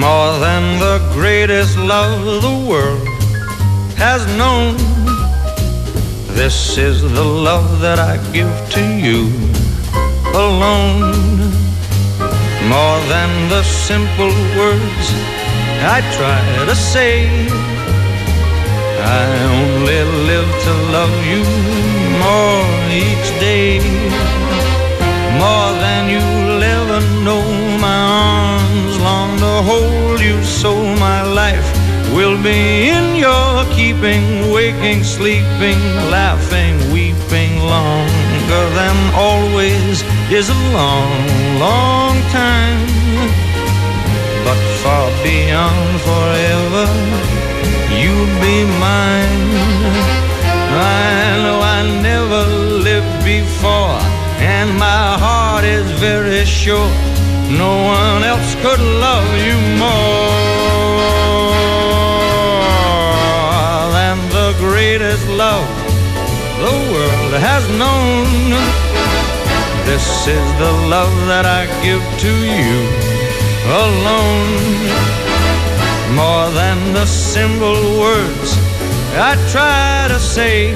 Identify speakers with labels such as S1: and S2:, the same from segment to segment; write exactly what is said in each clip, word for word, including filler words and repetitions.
S1: more than the greatest love the world has known. This is the love that I give to you alone. More than the simple words I try to say, I only live to love you more each day. More than you'll ever know, my arms long to hold you, so my life will be in your keeping, waking, sleeping, laughing, weeping. Longer than always is a long, long time, but far beyond forever, you'll be mine. I know I never lived before, and my heart is very sure no one else could love you more than the greatest love the world has known. This is the love that I give to you alone. More than the simple words I try to say,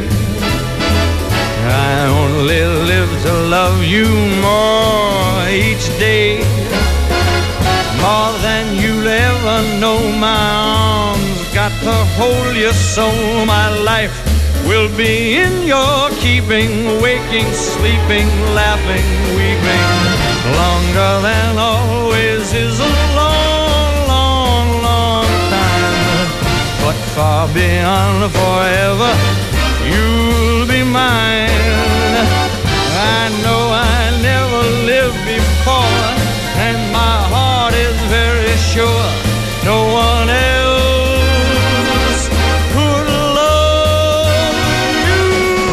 S1: I only live to love you more each day. More than you'll ever know, my arms got to hold you, so my life will be in your keeping, waking, sleeping, laughing, weeping. Longer than always is a long, long, long time, but far beyond forever, you'll be mine. I know I never lived before, and my heart is very sure no one else could love you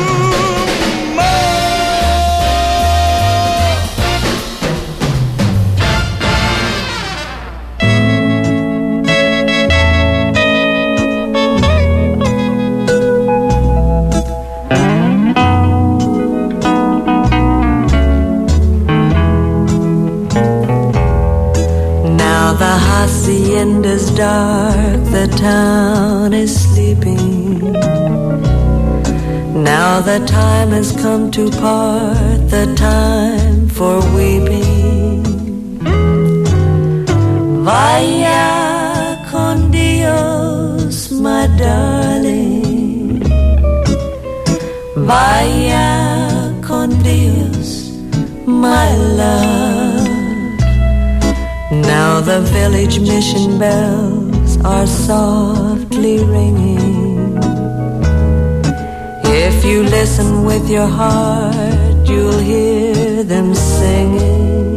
S2: Hacienda's dark, the town is sleeping. Now the time has come to part, the time for weeping. Vaya con Dios, my darling. Vaya con Dios, my love. Now the village mission bells are softly ringing. If you listen with your heart, you'll hear them singing.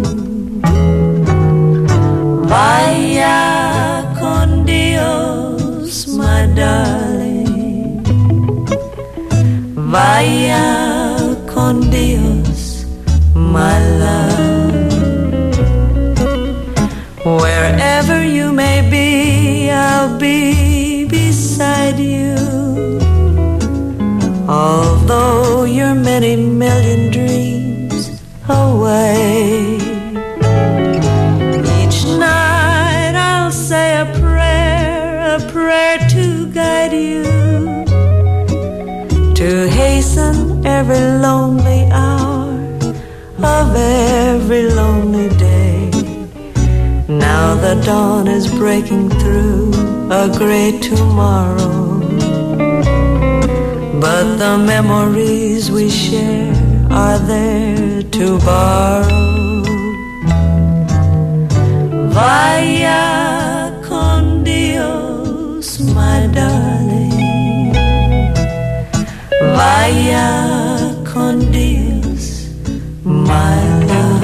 S2: Vaya con Dios, my darling. Vaya con Dios, my love. Wherever you may be, I'll be beside you. Although you're many million dreams away, each night I'll say a prayer, a prayer to guide you, to hasten every lonely hour of every lonely day. Now the dawn is breaking through a great tomorrow, but the memories we share are there to borrow. Vaya con Dios, my darling. Vaya con Dios, my love.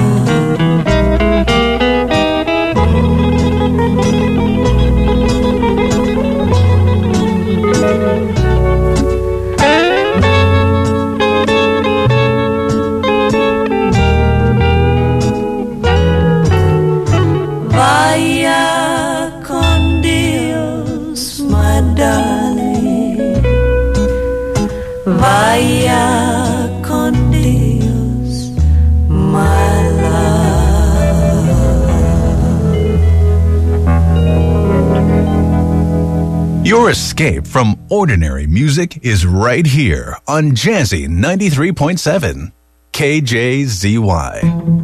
S3: Your escape from ordinary music is right here on Jazzy ninety-three point seven, K J Z Y.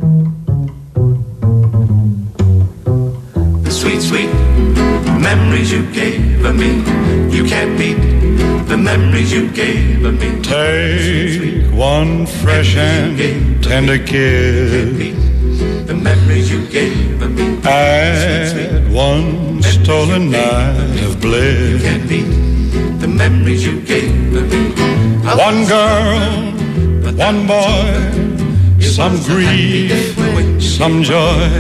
S4: The sweet, sweet memories you gave me, you can't beat the memories you gave me.
S5: Take
S4: sweet, sweet
S5: one fresh and tender kiss.
S4: The memories you gave me.
S5: Add one stolen night of bliss.
S4: You can't beat the memories you gave me.
S5: One girl, one boy, some grief, some joy.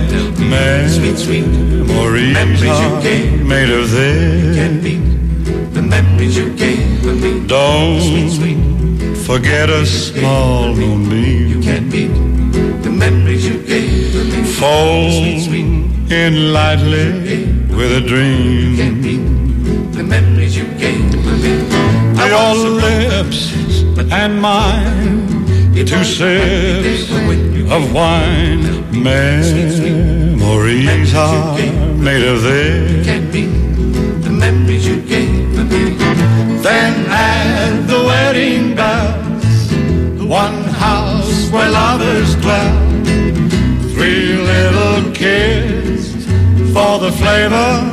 S5: Memories are made of this.
S4: You can't beat the memories you gave me.
S5: Don't forget a small moonbeam.
S4: You can't beat the memories you gave me.
S5: Fold in lightly with a dream.
S4: You can't beat the memories you gave me.
S5: Your lips and mine, two sips of wine. Memories are made of this.
S4: You can't beat the memories you gave me.
S5: Then add the wedding bells, one house where lovers dwell. Three little kids for the flavor.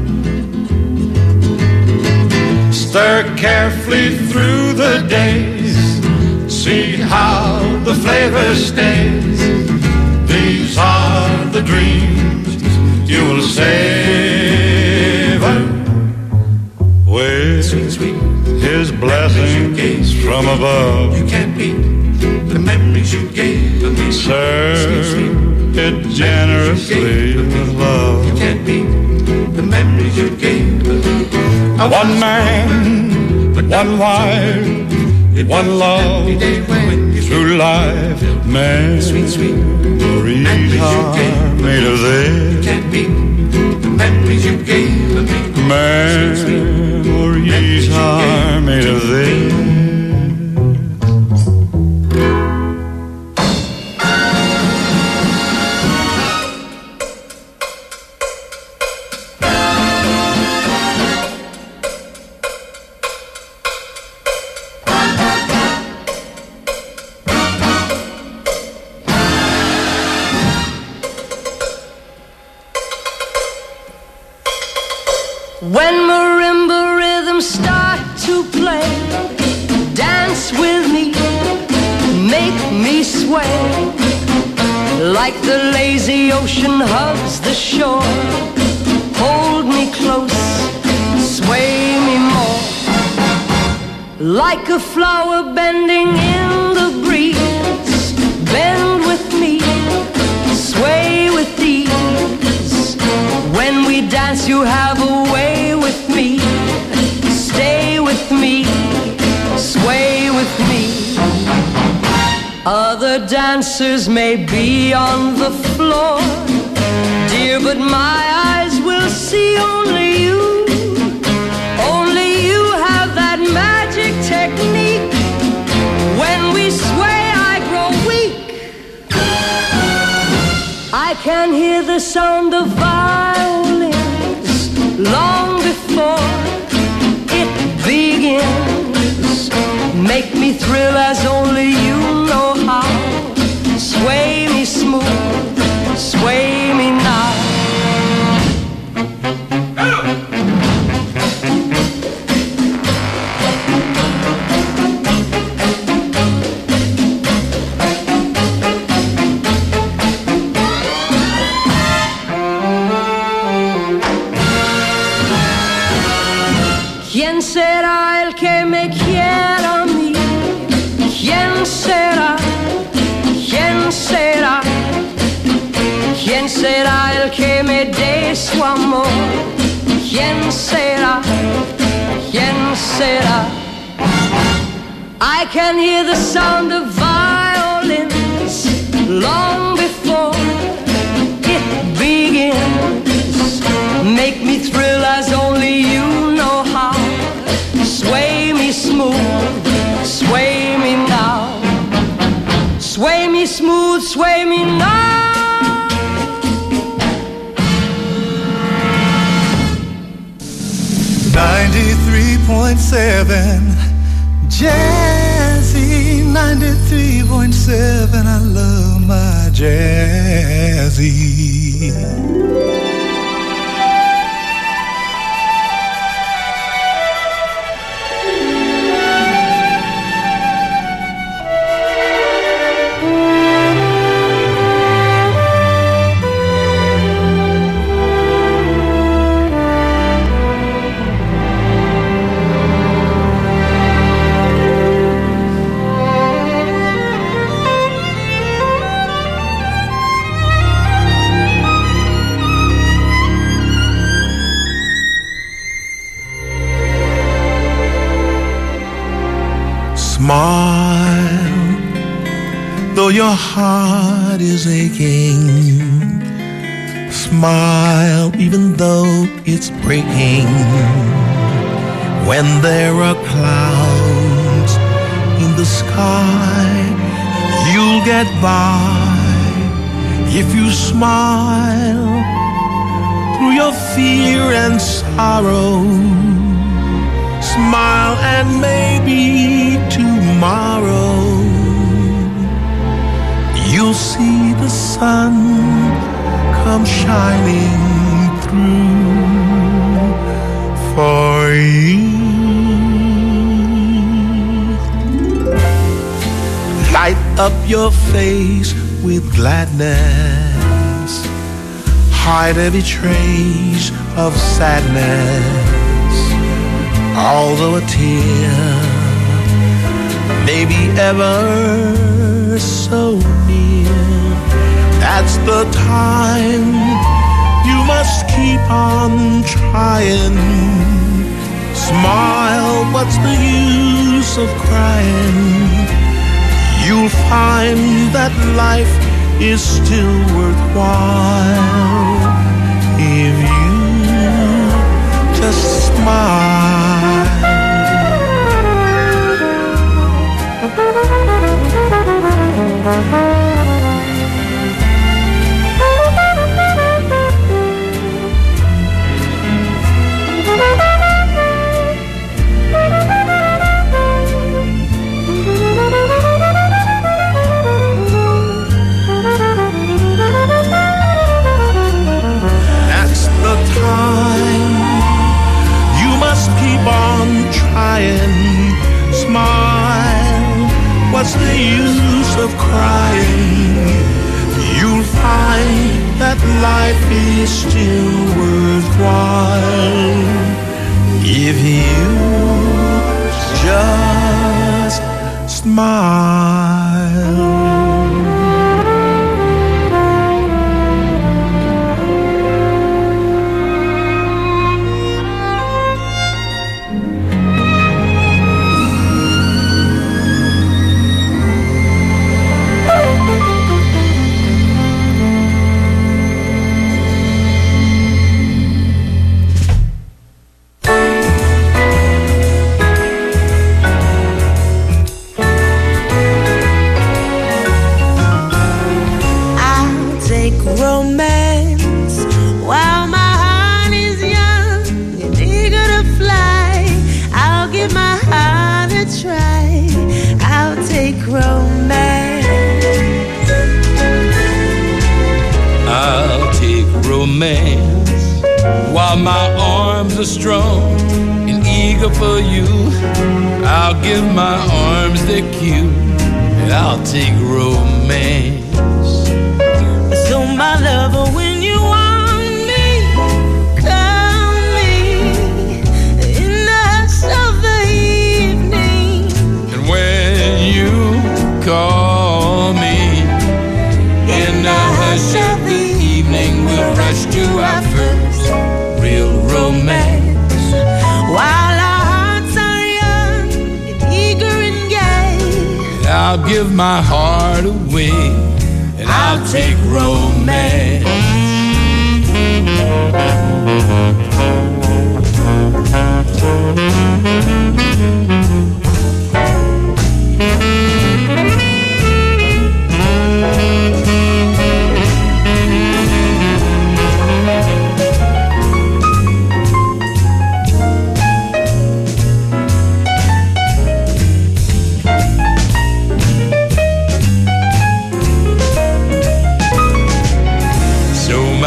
S5: Stir carefully through the days. See how the flavor stays. These are the dreams you will savor with
S4: Sweet, sweet
S5: His blessings from above.
S4: You can't beat the memories you gave me.
S5: Serve it generously with love.
S4: You can't beat the memories you gave me.
S5: One man, one wife, one love, through life. Memories are made of this.
S4: You can't beat the memories you gave me.
S5: Memories are made of this.
S2: When marimba rhythms start to play, dance with me, make me sway. Like the lazy ocean hugs the shore, hold me close, sway me more. Like a flower bending in the breeze, bend with me, sway with ease. When we dance you have a way with me, stay with me, sway with me. Other dancers may be on the floor, dear, but my eyes will see only you. Only you have that magic technique. When we sway I grow weak. I can hear the sound of violins long before it begins. Make me thrill as only you know how. Sway me smooth, sway me now. ¿Quién será el que me quiera a mí? ¿Quién será? ¿Quién será? ¿Quién será el que me dé su amor? ¿Quién será? ¿Quién será? I can hear the sound of violins long before it begins. Make me thrill as only you know how. Sway me smooth, sway me now. Sway me smooth, sway me now.
S6: ninety point seven. Jazzy ninety-three point seven. I love my Jazzy. Smile, though your heart is aching. Smile, even though it's breaking. When there are clouds in the sky, you'll get by if you smile through your fear and sorrow. Smile and maybe tomorrow you'll see the sun come shining through for you. Light up your face with gladness. Hide every trace of sadness. Although a tear may be ever so near, that's the time you must keep on trying. Smile, what's the use of crying? You'll find that life is still worthwhile if you just smile. That's the time you must keep on trying. Smile, what's the use of crying? You'll find that life is still worthwhile if you just smile.
S7: While my arms are strong and eager for you, I'll give my arms their cue, and I'll take romance.
S2: So my lover, when you want me, call me in the hush of the evening.
S7: And when you call me in the hush of the evening, we'll rush to our first real romance.
S2: While our hearts are young and eager and gay,
S7: And I'll give my heart away, and I'll take romance.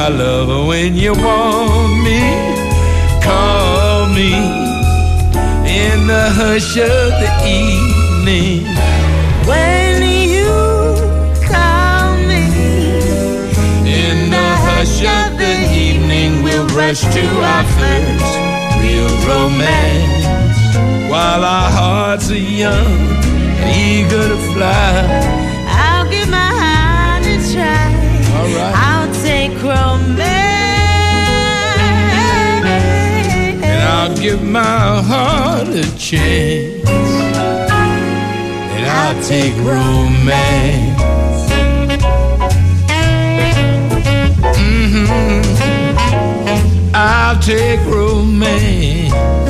S7: my lover, when you want me, call me in the hush of the evening.
S2: When you call me
S7: in the hush of the evening, we'll rush to our first real romance, while our hearts are young and eager to fly.
S2: I'll give my heart a try.
S7: All right.
S2: I'll take romance,
S7: and I'll give my heart a chance, and I'll take romance. Mm-hmm. I'll take romance.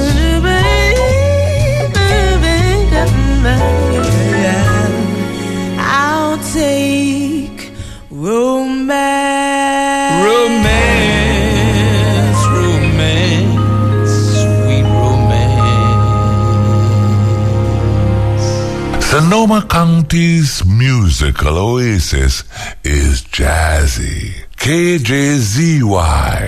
S2: I'll take romance.
S7: Romance, romance, sweet romance.
S8: Sonoma County's musical oasis is Jazzy. K J Z Y.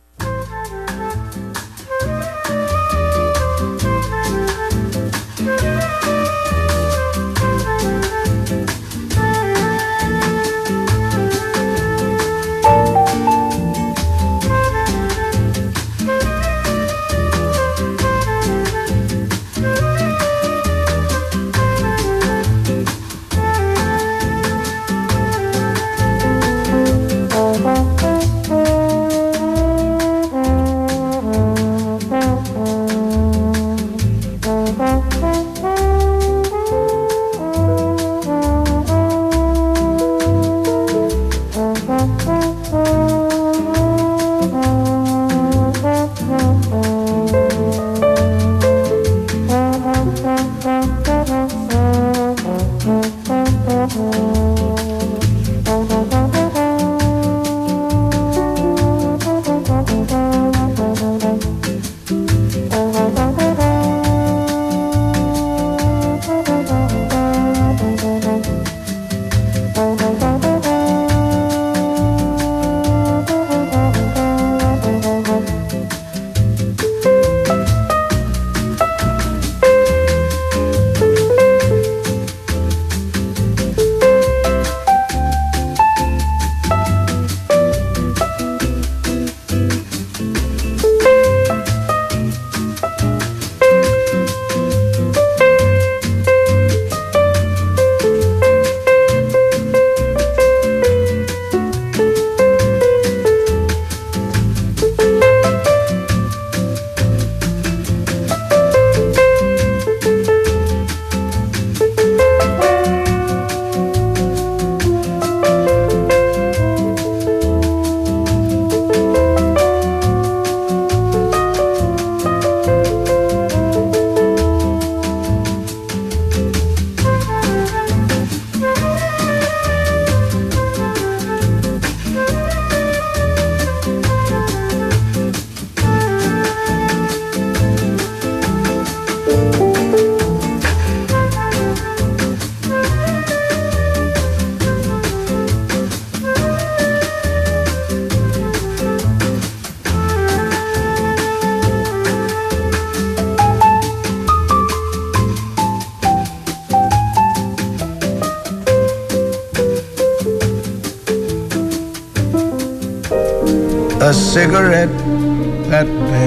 S9: A cigarette that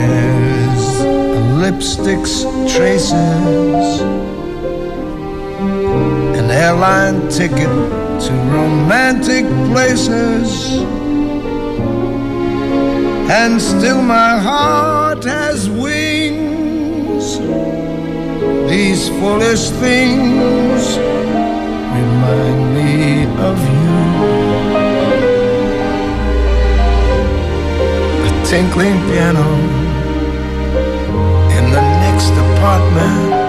S9: bears lipstick's traces, an airline ticket to romantic places, and still my heart has wings. These foolish things remind me of you. Tinkling piano in the next apartment,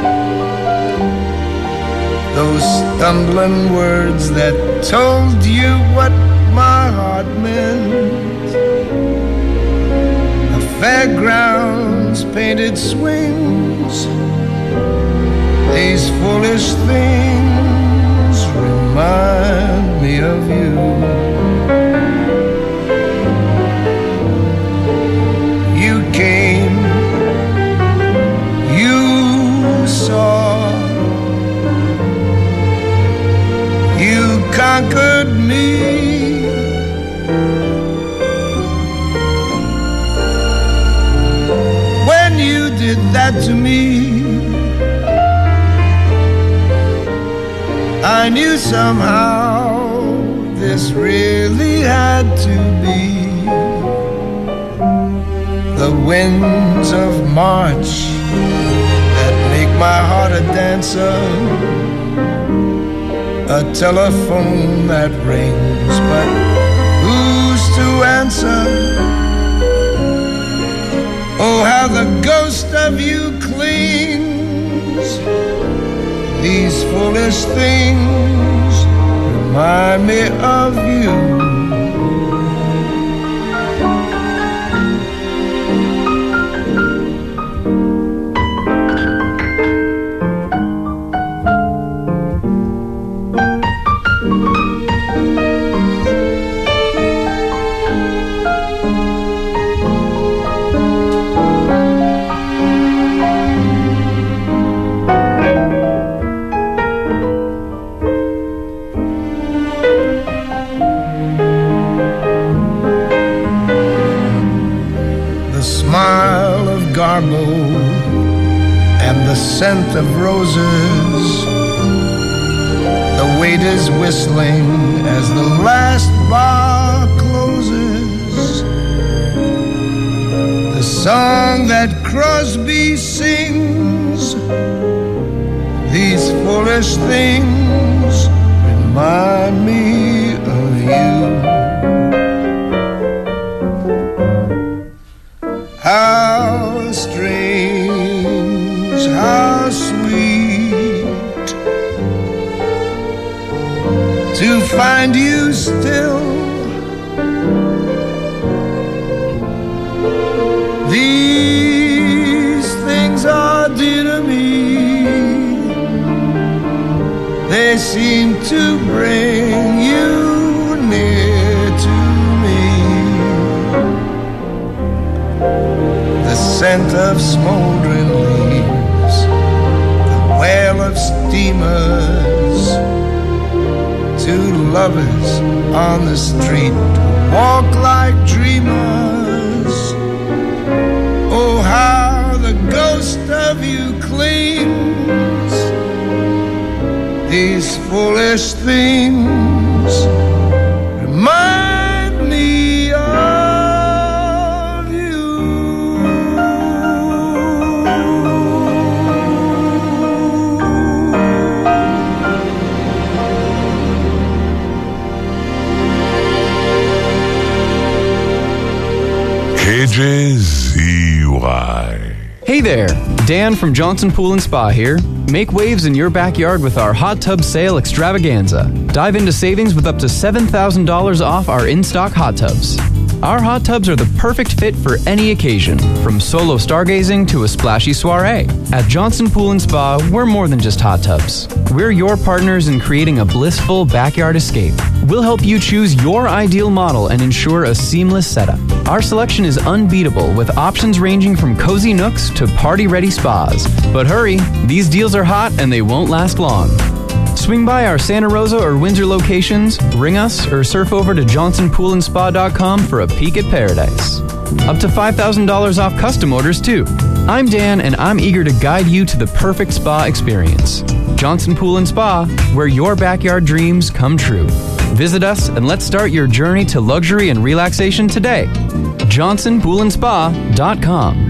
S9: those stumbling words that told you what my heart meant, the fairgrounds, painted swings, these foolish things remind me of you. had to me. I knew somehow this really had to be. The winds of March that make my heart a dancer, a telephone that rings, but who's to answer? Oh, how the ghost of you clings. These foolish things remind me of you. And the scent of roses, the waiters whistling as the last bar closes, the song that Crosby sings. These foolish things remind me of you. How strange, how sweet to find you still. These things are dear to me. They seem to bring you near to me. The scent of smoldering leaves, the wail of steamers, two lovers on the street walk like dreamers. Oh, how the ghost of you clings. These foolish things remind me of you.
S8: K J Z Y.
S10: Hey there, Dan from Johnson Pool and Spa here. Make waves in your backyard with our hot tub sale extravaganza. Dive into savings with up to seven thousand dollars off our in-stock hot tubs. Our hot tubs are the perfect fit for any occasion, from solo stargazing to a splashy soiree. At Johnson Pool and Spa, we're more than just hot tubs. We're your partners in creating a blissful backyard escape. We'll help you choose your ideal model and ensure a seamless setup. Our selection is unbeatable, with options ranging from cozy nooks to party-ready spas. But hurry, these deals are hot and they won't last long. Swing by our Santa Rosa or Windsor locations, ring us, or surf over to johnson pool and spa dot com for a peek at paradise. Up to five thousand dollars off custom orders, too. I'm Dan, and I'm eager to guide you to the perfect spa experience. Johnson Pool and Spa, where your backyard dreams come true. Visit us and let's start your journey to luxury and relaxation today. johnson pool and spa dot com.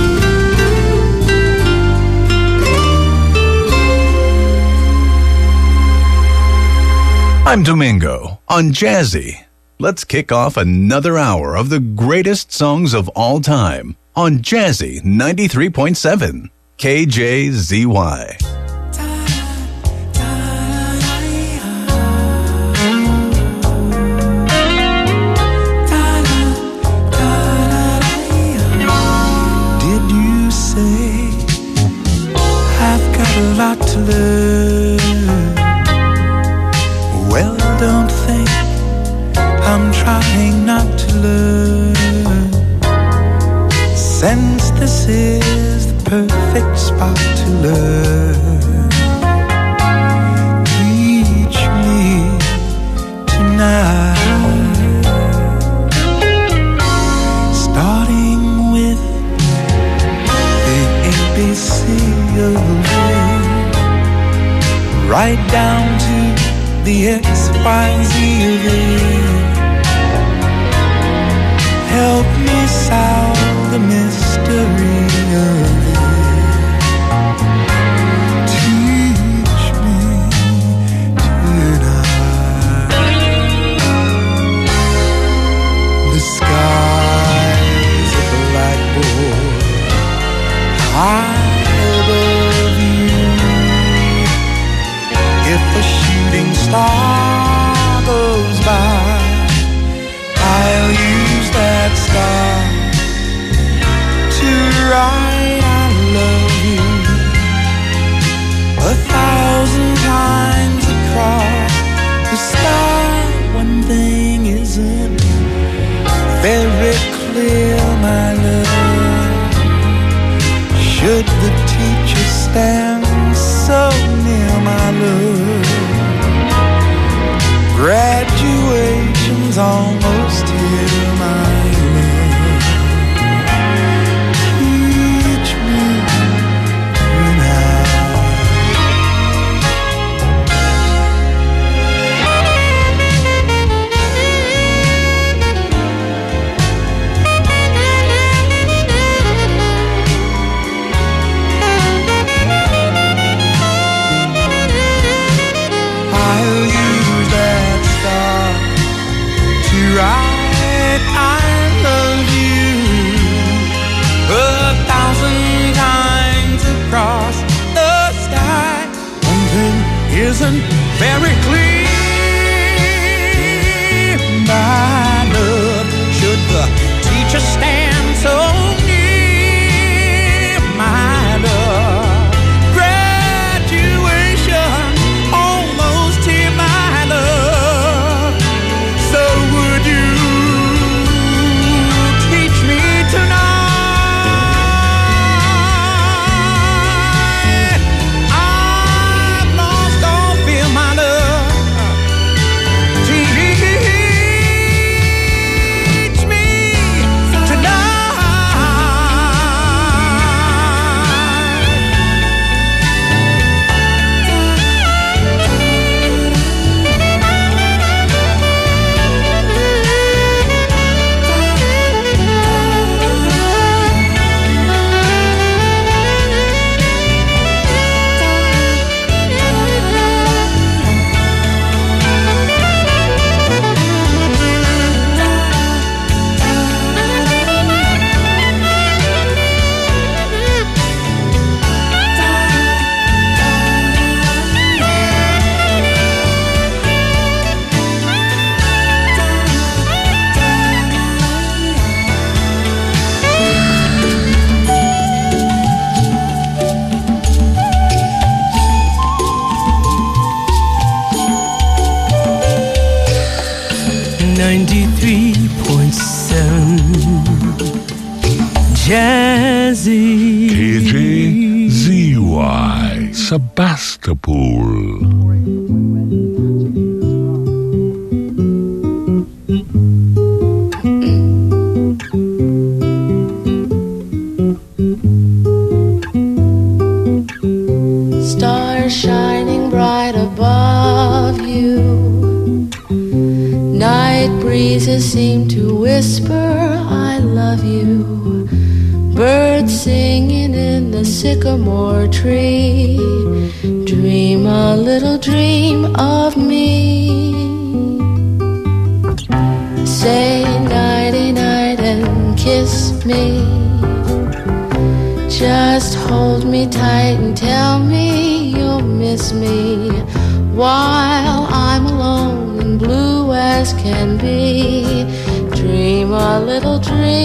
S3: I'm Domingo on Jazzy. Let's kick off another hour of the greatest songs of all time on Jazzy ninety-three point seven K J Z Y.
S6: Did you say I've got a lot to learn? Well, don't think I'm trying not to learn, since this is the perfect spot to learn. Teach me tonight, starting with the A B right down to the X, Y, Z of it. Help me solve the mystery of it. Teach me tonight. The sky's a blackboard high above you. If a shooting star goes by, I'll use that star to write I love you a thousand times across the sky. One thing isn't very clear, my love. Should the teacher stand so near, my love? Graduation's almost here, my love. Teach me I'll use that star to write I love you a thousand times across the sky. One thing isn't very clear, my love. Should the teacher stand so near, my love? Graduation almost here, my love. So would you teach me tonight? I've lost all fear, my love. Teach me tonight. ninety-three point seven Jazzy
S8: K J Z Y Sebastopol.
S11: Stars shining bright above you. Night breezes seem to whisper, I love you. Birds singing in the sycamore tree. Dream a little dream of me. Say nighty night and kiss me. Just hold me tight and tell me you'll miss me while I'm alone and blue as can be. Dream a little dream.